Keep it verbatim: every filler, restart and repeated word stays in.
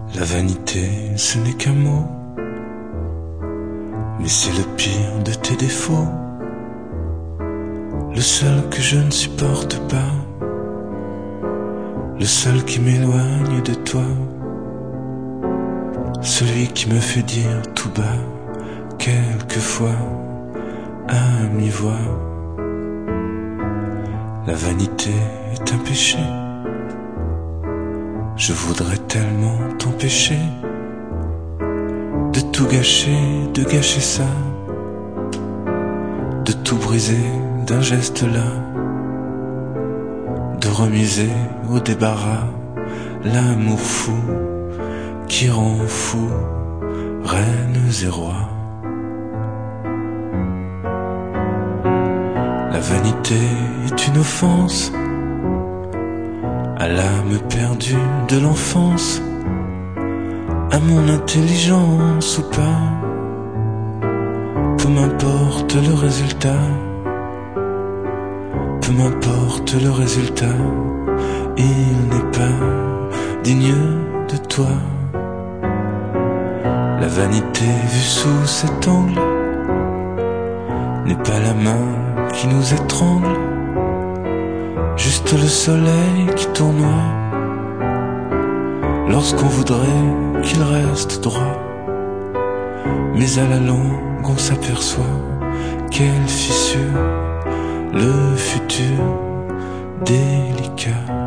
La vanité, ce n'est qu'un mot, mais c'est le pire de tes défauts, le seul que je ne supporte pas, le seul qui m'éloigne de toi, celui qui me fait dire tout bas, quelquefois, à mi-voix, la vanité est un péché. Je voudrais tellement t'empêcher de tout gâcher, de gâcher ça, de tout briser d'un geste là, de remiser au débarras l'amour fou qui rend fou reines et rois. La vanité est une offense à l'âme perdue de l'enfance, à mon intelligence ou pas, peu m'importe le résultat, peu m'importe le résultat, il n'est pas digne de toi. La vanité vue sous cet angle n'est pas la main qui nous étrangle, juste le soleil qui tournoie lorsqu'on voudrait qu'il reste droit. Mais à la longue on s'aperçoit quelle fissure le futur délicat.